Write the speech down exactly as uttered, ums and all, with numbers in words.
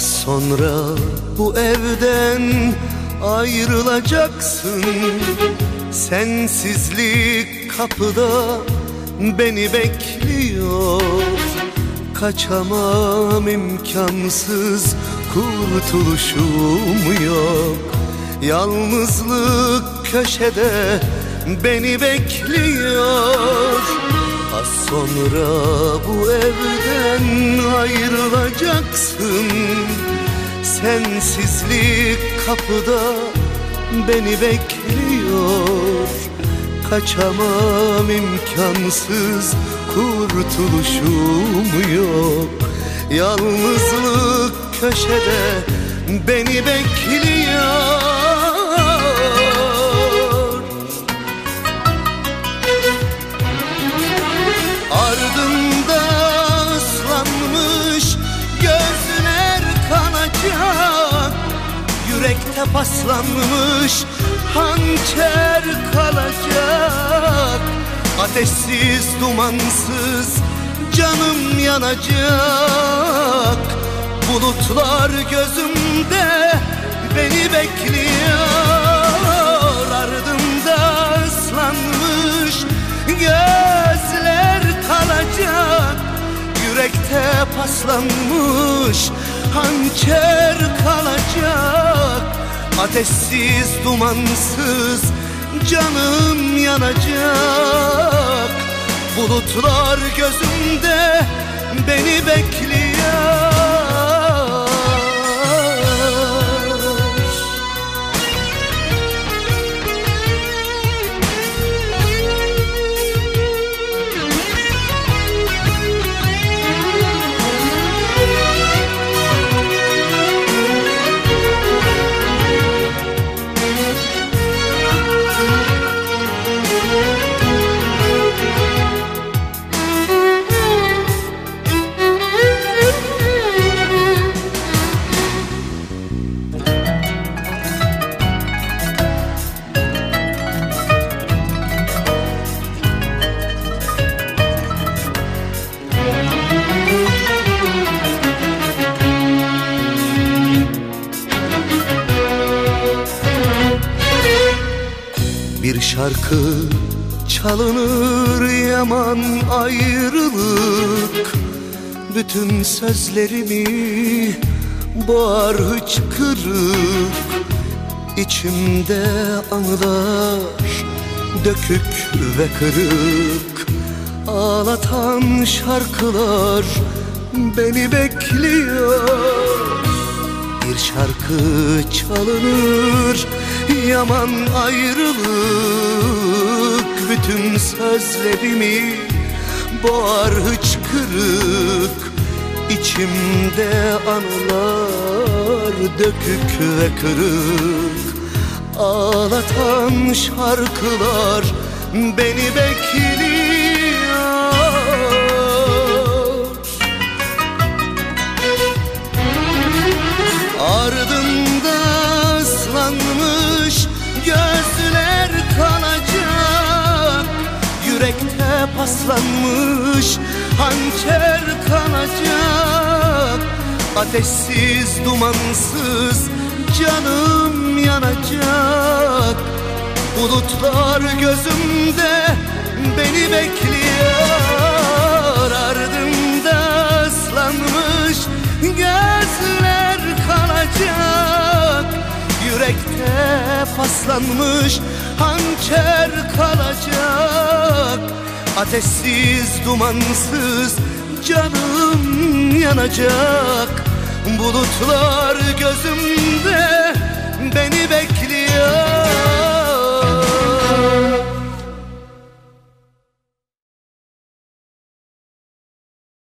Az sonra bu evden ayrılacaksın. Sensizlik kapıda beni bekliyor. Kaçamam, imkansız, kurtuluşum yok. Yalnızlık köşede beni bekliyor. Az sonra bu evden ayrılacaksın. Sensizlik kapıda beni bekliyor. Kaçamam, imkansız, kurtuluşum yok. Yalnızlık köşede beni bekliyor. Ardında ıslanmış gözler kanacak. Yürekte paslanmış hançer kalacak. Ateşsiz, dumansız canım yanacak. Bulutlar gözümde beni bekliyor. Ardımda ıslanmış gözler kalacak. Yürekte paslanmış hançer kalacak. Ateşsiz, dumansız canım yanacak. Bulutlar gözümde beni bekliyor. Bir şarkı çalınır yaman ayrılık. Bütün sözlerimi boğar hıçkırık. İçimde anılar dökük ve kırık. Ağlatan şarkılar beni bekliyor. Bir şarkı çalınır yaman ayrılık. Bütün sözlerimi boğar hıçkırık. İçimde anılar dökük ve kırık. Ağlatan şarkılar beni bekliyor. Ardında ıslanmış gözler kalacak. Yürekte paslanmış hançer kanacak. Ateşsiz, dumansız canım yanacak. Bulutlar gözümde beni bekliyor. Ardımda ıslanmış gözler kalacak. Yürekte paslanmış hançer kalacak. Ateşsiz, dumansız canım yanacak. Bulutlar gözümde beni bekliyor.